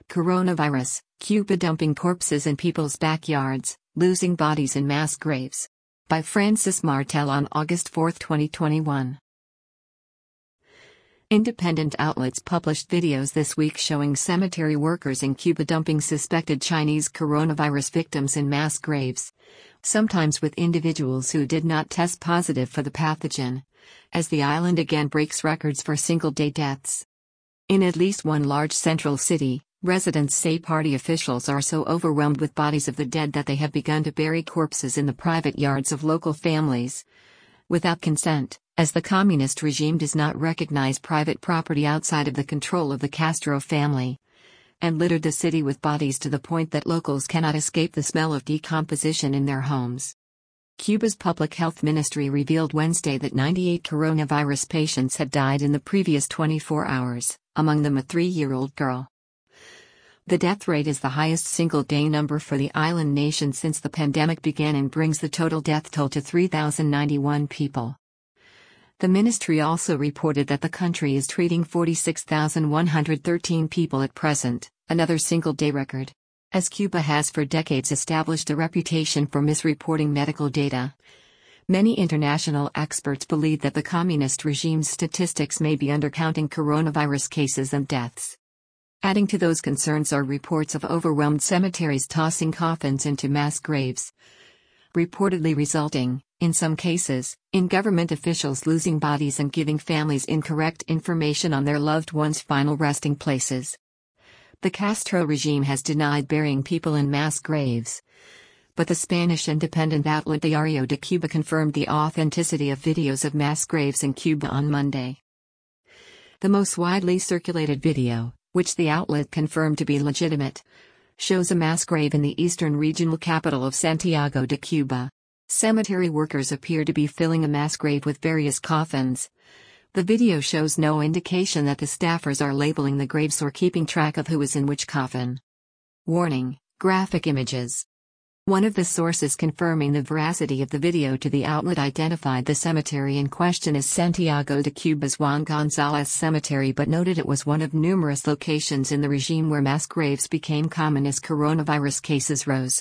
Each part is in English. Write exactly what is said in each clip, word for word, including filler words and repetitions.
Coronavirus, Cuba dumping corpses in people's backyards, losing bodies in mass graves. By Francis Martel on August fourth, twenty twenty-one. Independent outlets published videos this week showing cemetery workers in Cuba dumping suspected Chinese coronavirus victims in mass graves, sometimes with individuals who did not test positive for the pathogen, as the island again breaks records for single-day deaths. In at least one large central city, residents say party officials are so overwhelmed with bodies of the dead that they have begun to bury corpses in the private yards of local families, without consent, as the communist regime does not recognize private property outside of the control of the Castro family, and littered the city with bodies to the point that locals cannot escape the smell of decomposition in their homes. Cuba's public health ministry revealed Wednesday that ninety-eight coronavirus patients had died in the previous twenty-four hours, among them a three-year-old girl. The death rate is the highest single-day number for the island nation since the pandemic began and brings the total death toll to three thousand ninety-one people. The ministry also reported that the country is treating forty-six thousand one hundred thirteen people at present, another single-day record. As Cuba has for decades established a reputation for misreporting medical data, many international experts believe that the communist regime's statistics may be undercounting coronavirus cases and deaths. Adding to those concerns are reports of overwhelmed cemeteries tossing coffins into mass graves, reportedly resulting, in some cases, in government officials losing bodies and giving families incorrect information on their loved ones' final resting places. The Castro regime has denied burying people in mass graves, but the Spanish independent outlet Diario de Cuba confirmed the authenticity of videos of mass graves in Cuba on Monday. The most widely circulated video, which the outlet confirmed to be legitimate, shows a mass grave in the eastern regional capital of Santiago de Cuba. Cemetery workers appear to be filling a mass grave with various coffins. The video shows no indication that the staffers are labeling the graves or keeping track of who is in which coffin. Warning: graphic images. One of the sources confirming the veracity of the video to the outlet identified the cemetery in question as Santiago de Cuba's Juan González Cemetery but noted it was one of numerous locations in the regime where mass graves became common as coronavirus cases rose.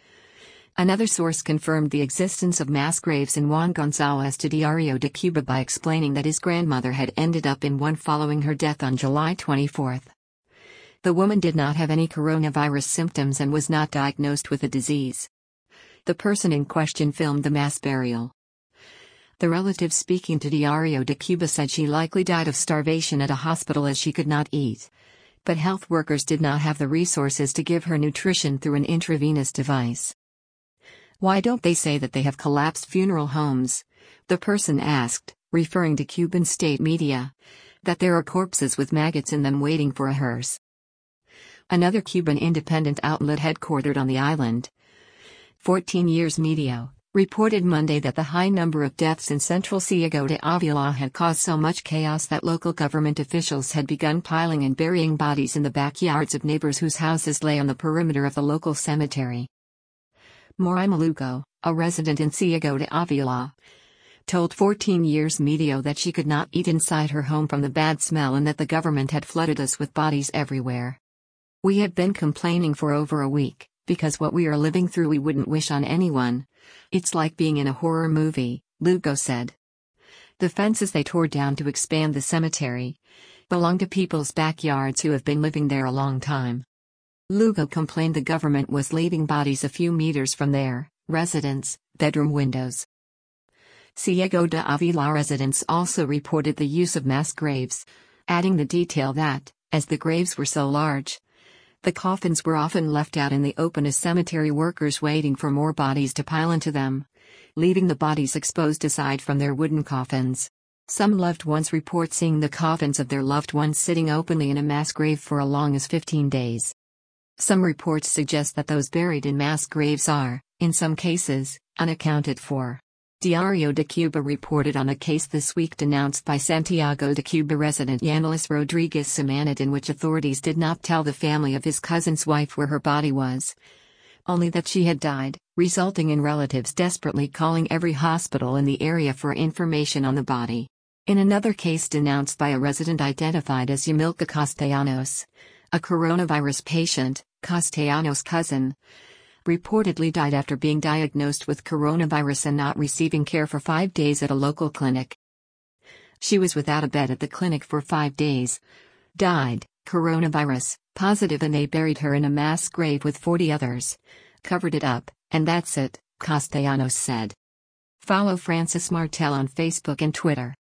Another source confirmed the existence of mass graves in Juan González to Diario de Cuba by explaining that his grandmother had ended up in one following her death on July twenty-fourth. The woman did not have any coronavirus symptoms and was not diagnosed with the disease. The person in question filmed the mass burial. The relative speaking to Diario de Cuba said she likely died of starvation at a hospital as she could not eat, but health workers did not have the resources to give her nutrition through an intravenous device. "Why don't they say that they have collapsed funeral homes?" the person asked, referring to Cuban state media, that there are corpses with maggots in them waiting for a hearse. Another Cuban independent outlet headquartered on the island, fourteen Years Media, reported Monday that the high number of deaths in central Ciego de Avila had caused so much chaos that local government officials had begun piling and burying bodies in the backyards of neighbors whose houses lay on the perimeter of the local cemetery. Moray Maluco, a resident in Ciego de Avila, told fourteen Years Media that she could not eat inside her home from the bad smell and that the government had flooded us with bodies everywhere. "We have been complaining for over a week, because what we are living through we wouldn't wish on anyone. It's like being in a horror movie," Lugo said. The fences they tore down to expand the cemetery belong to people's backyards who have been living there a long time. Lugo complained the government was leaving bodies a few meters from their residence bedroom windows. Ciego de Avila residents also reported the use of mass graves, adding the detail that, as the graves were so large, the coffins were often left out in the open as cemetery workers waiting for more bodies to pile into them, leaving the bodies exposed aside from their wooden coffins. Some loved ones report seeing the coffins of their loved ones sitting openly in a mass grave for as long as fifteen days. Some reports suggest that those buried in mass graves are, in some cases, unaccounted for. Diario de Cuba reported on a case this week denounced by Santiago de Cuba resident Yanelis Rodriguez Simanit, in which authorities did not tell the family of his cousin's wife where her body was, only that she had died, resulting in relatives desperately calling every hospital in the area for information on the body. In another case denounced by a resident identified as Yamilka Castellanos, A coronavirus patient, Castellanos' cousin, reportedly died after being diagnosed with coronavirus and not receiving care for five days at a local clinic. She was without a bed at the clinic for five days. Died, coronavirus, positive, and they buried her in a mass grave with forty others. Covered it up, and that's it, Castellanos said. Follow Francis Martel on Facebook and Twitter.